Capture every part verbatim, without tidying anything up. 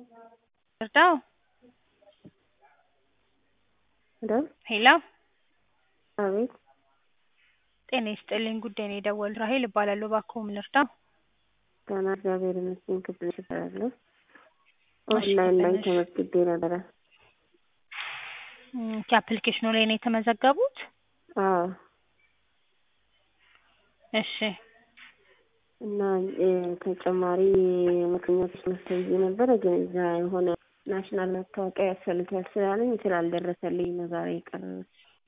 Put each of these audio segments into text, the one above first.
እርዳው ሄሎ ሄሎ አቤት ጤና ይስጥልኝ ጉዳይ ነው የደወል ራሄል እባላለሁ እባክዎ ምን ልርዳው? ደህና እግዚአብሔር ይመስገን ክብርሽ እባላለሁ። እሺ ኦንላይን ላይ ክብርነሽ ተመዝግቤ ነበረ። እም ከአፕሊኬሽኑ ላይ ነው የተመዘገቡት? አዎ እሺ እና ተጨማሪ ምክንያት መስጠት ነበረ ግን እዛ የሆነ ናሽናል መታወቂያ ያስፈልጋል ስላለኝ ስላልደረሰልኝ ነው ዛሬ የቀረሁት።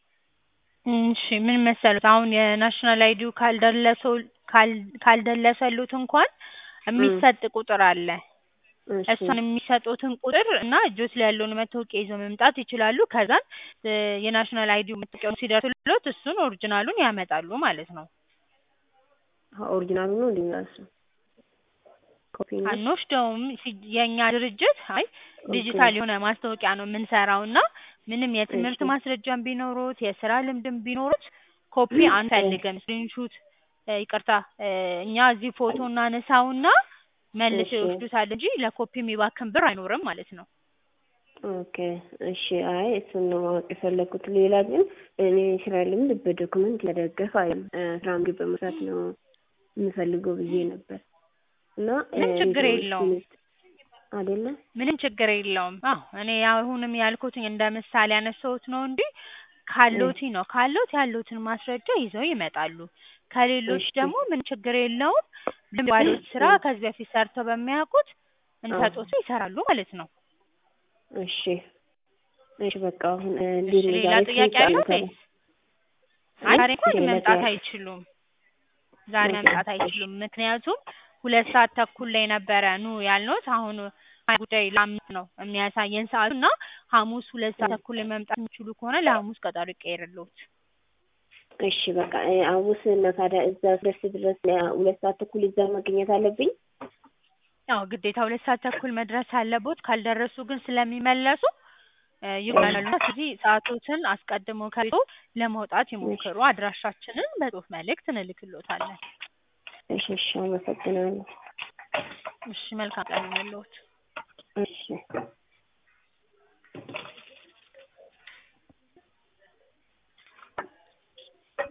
እሺ ምን መሰሉት አሁን የናሽናል አይዲው ካልደረሰው ካልደረሰሉት እንኳን የሚሰጥ ቁጥር አለ። እሱን የሚሰጡትን ቁጥር እና እጆት ላይ ያለውን መታወቂያ ይዘው መምጣት ይችላሉ። ከዛን የናሽናል አይዲው መታወቂያው ሲደርስልዎት እሱን ኦሪጂናሉን ያመጣሉ ማለት ነው። ኦሪጂናሉ ነው እንዴ? ኮፒ ነው አንወስደውም። የኛ ድርጅት አይ ዲጂታል የሆነ ማስታወቂያ ነው የምንሰራውና ምንም የትምህርት ማስረጃም ቢኖሩት የስራ ልምድም ቢኖሩት ኮፒ አንፈልግም። ስክሪንሹት ይቅርታ እኛ እዚህ ፎቶ እናነሳውና መልሰው ይወስዱታል እንጂ ለኮፒ የሚባክን ብር አይኖርም ማለት ነው። ኦኬ እሺ አይ እሱን ነው ማወቅ የፈለኩት። ሌላ ግን እኔ ስራ ልምድ በዶክመንት ለደገፍ አይደለም ስራም ግን በመስራት ነው የምፈልገው ብዬ ነበር እና ምን ችግር የለውም አይደለ? ምንም ችግር የለውም። አዎ እኔ አሁንም ያልኩት እንደ ምሳሌ ያነሳሁት ነው እንጂ ካሎቲ ነው ካሎት ያሉትን ማስረጃ ይዘው ይመጣሉ። ከሌሎች ደግሞ ምን ችግር የለውም። ባሉት ስራ ከዚህ በፊት ሰርተው በሚያውቁት እንሰጦት ይሰራሉ ማለት ነው። እሺ እሺ በቃ አሁን እሺ ሌላ ጥያቄ አለው? ዛሬ እንኳን መምጣት አይችሉም። ዛሬ መምጣት አይችሉም። ምክንያቱም ሁለት ሰዓት ተኩል ላይ ነበረ ኑ ያልነውት አሁን ጉዳይ ለአምስት ነው የሚያሳየን ሰዓቱ እና ሐሙስ ሁለት ሰዓት ተኩል ላይ መምጣት የሚችሉ ከሆነ ለሐሙስ ቀጠሮ ይቀየርልዎት። እሺ በቃ ሐሙስ እና ታዲያ እዛ ድረስ ድረስ ሁለት ሰዓት ተኩል እዛ መገኘት አለብኝ? አዎ ግዴታ ሁለት ሰዓት ተኩል መድረስ አለቦት። ካልደረሱ ግን ስለሚመለሱ ይባላሉ። ስለዚህ ሰዓቶትን አስቀድመው ከቤቶ ለመውጣት ይሞክሩ። አድራሻችንን በጽሁፍ መልእክት እንልክልዎታለን። እሺ እሺ አመሰግናለሁ። እሺ መልካም ቀን ይሁንልዎት። እሺ